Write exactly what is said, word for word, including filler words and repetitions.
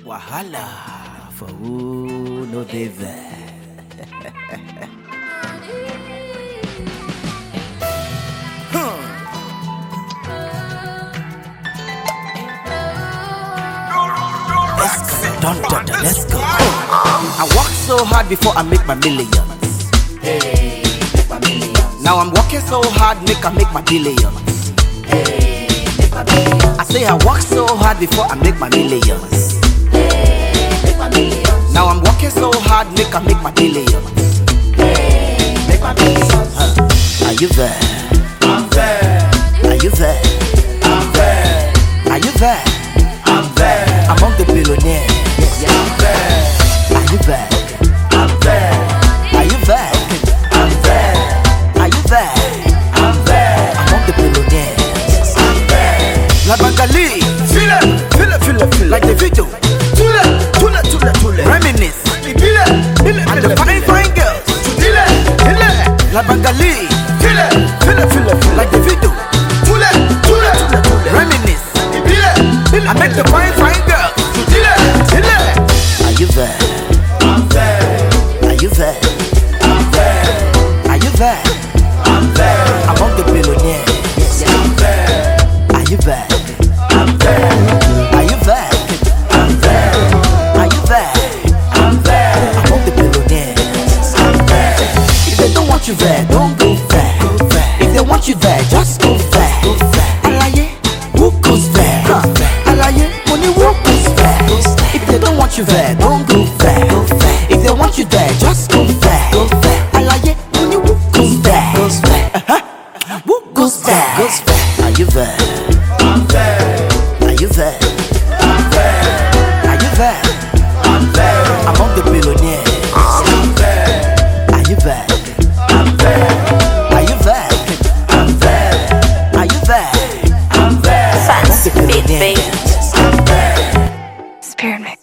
Wahala for who no dey there. Dun, dun, dun, let's go. I work so hard before I make my millions. Hey, make my millions. Now I'm working so hard, make I make my billions. Hey, make my billions. I say I work so hard before I make my millions. Hey, make my millions. Now I'm working so hard, make I make my billions. Hey, make my billions. Uh, are you there? I'm there. Are you there? I'm there. Are you there? I'm there. Among the billionaires. Yeah, I'm there. Are you there? I'm there. Are you there? I'm there. Are you there? I'm there. Among the billionaires. I'm there. La Bangali, feel it, feel it, feel it, feel it. Like the video. Tule, tule, tule, tule. Reminisce. Feel it, feel it, and the fine, fine girls. Tule, tule. La Bangali, feel it, feel it, feel it, feel it. Like the video. Tule, tule, tule, tule. Reminisce. Feel it, feel it. I make the fine, fine girls. Are you there? I'm there. Are you there? I'm there. Are you there? I'm there. Among the billionaires. Yeah, I'm there. Are you there? I'm there. Are you there? I'm there. Are you there? I'm there. Among the billionaires. I'm there. If they don't want you there, don't go there. If they want you there, just go there. Alaye, who goes there? Alaye, money who goes there? If they don't want you there, don't go there. If they want you there, just go there. Alaye, money who goes there? Uh-huh. Who goes there? Are you there? I'm there. Are you there? I'm there. Are you there? I'm there. Among the billionaires. I'm there. Are you there? I'm there. Are you there? I'm there. Are you there? I'm there. Among the billionaires. I'm there. Spirit mix.